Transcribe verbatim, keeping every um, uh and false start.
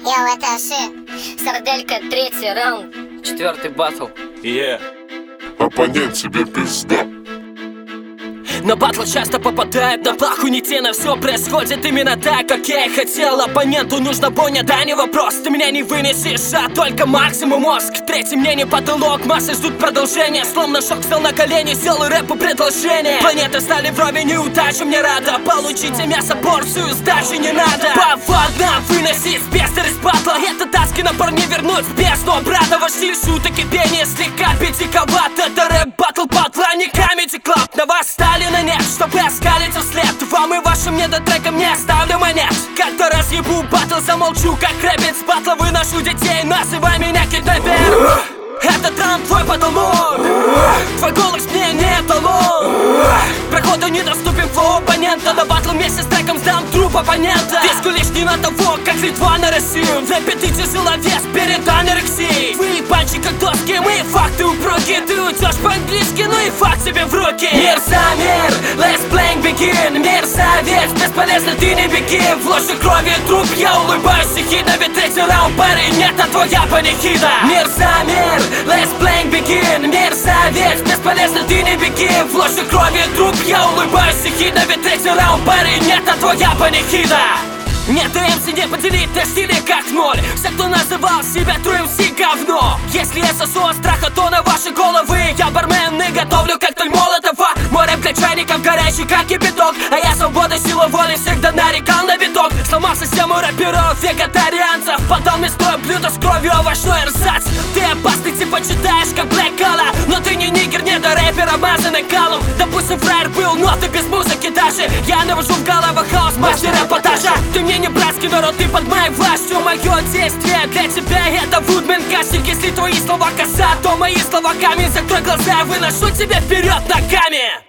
Йоу, это Аши. Сарделька, третий раунд. Четвертый батл. Yeah. Оппонент тебе пизда. На батл часто попадают на плаху, не те, на все происходит именно так, как я и хотел. Оппоненту нужно понять, да не вопрос. Ты меня не вынесешь, а только максимум мозг. Третий мнение потолок, массы ждут продолжения. Словно шок, встал на колени, сделал рэпу предложение. Планеты стали вровень, неудачи мне рада. Получите мясо, порцию, сдачи не надо. Повадно выносить бестер из батла. Это таски, напор не вернуть в бездну обратно. Вошли шуток и пение слегка пятиковато. Это рэп батл батла, не камеди клаб. На вас стали на нет, чтобы оскалить вслед. Вам и вашим недотрекам не оставлю монет. Как-то разъебу батл, замолчу, как рэпец батла. Выношу детей, называй меня киднапер. Этот раунд твой батл мой. Твой голос мне не эталон. Проходу недоступен флоу оппонента. На батл вместе с треком сдам труп оппонента. Веску лишний на того, как Литва на Россию. В рэпе ты тяжеловес перед анорексией. Вы ебанчик как доски, мы факты упруги. Ты уйдешь по-английски, ну и факт себе в руки. Мир за мир, let's playing begin. Мир за весь, бесполезно ты не беги. В ложе крови труп, я улыбаюсь ехидно. Ведь третий раунд, парень, это твоя панихида. Мир за мир, let's playing begin. Мир за весь, бесполезно ты не беги. В ложе крови труп, я улыбаюсь ехидно. Ведь третий раунд, парень, это твоя панихида. Нет ДМС не поделить на стиле как ноль. Все, кто называл себя True эм си говно. Если я сосу от страха, то на ваши головы. Я бармен и готовлю коктейль Молотова. Мой рэп для чайников горячий, как кипяток. А я свобода, сила воли всегда нарекал на биток. Сломал систему рэперов, вегетарианцев. Подал мясное блюдо с кровью, овощной эрзац. Ты опасный, типа читаешь как Black Collar. Но ты не нигер, не до рэпера, мазанный калом. Допустим, фраер был, но ты без музыки даже. Я навожу в голову хаос, мастер эпатажа. Ты мне не братский народ, ты под моей властью. Мое действие для тебя это Вудмен Кастинг. Если твои слова коса, то мои слова камень. Закрой глаза, я выношу тебя вперед ногами.